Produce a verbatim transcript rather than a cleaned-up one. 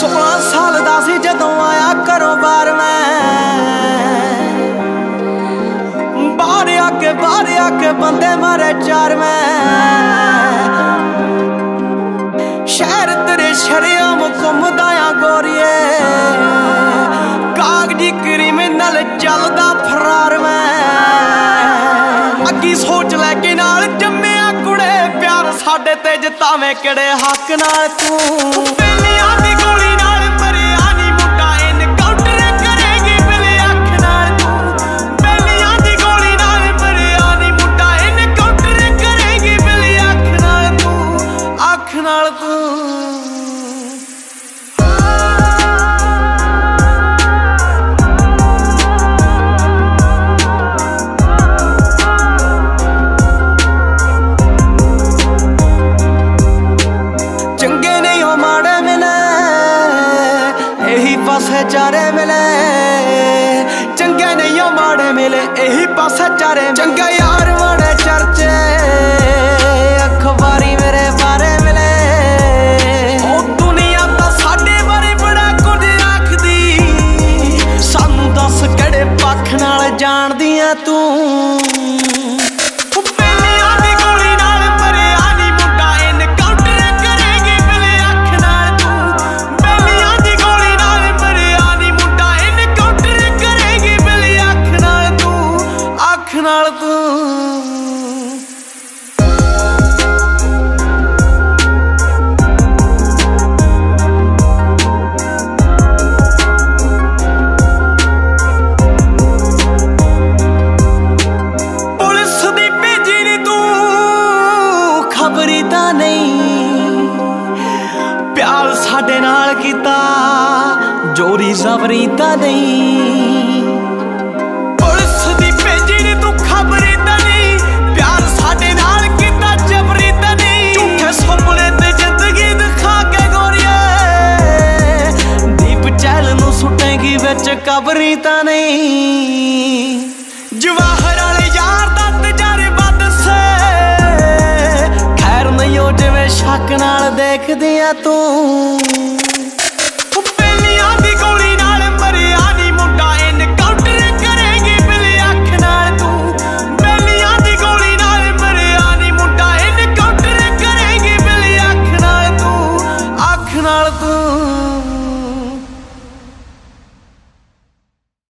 सोलह साल दा सी जदों आया घरों बाहर मैं, बाहर आके बाहर आके बंदे मारे चार मैं। शहर तेरे शरेआम घुमदा आ गोरिए, कागजी क्रिमिनल चलदा फरार मैं। अगी सोच लैके नाल जम्मिया कुड़े, प्यार साडे ते जतावे किहड़े हक नाल तू। बेलियां दी गोली नाल मरिया नी मुंडा, एनकाउंटर करेगी बिले अख नाल तू। बेलियां दी गोली नाल मरिया नी मुंडा, एनकाउंटर करेगी बिले अख नाल तू, अख नाल तू। पासे चारे मिले चंगे नहीं हो माड़े मिले, यही पासे चारे। चंगे यार माड़े चर्चे अखबारी मेरे बारे मिले। ओ दुनिया तो साडे बारे बड़ा कुछ आखदी, सानू दस किहड़े पक्ष नाल जानदी ऐ तू। नाल तू पुलिस दी भेजी नी तू खबरी तां नहीं, प्यार साडे नाल कीता जोरी जबरी तां नहीं। विच कबरी तां नहीं, जवाहर वाले यार दा तजर्बा दसे, खैर नहीं हो जिवें शक नाल देखदी ऐ तू।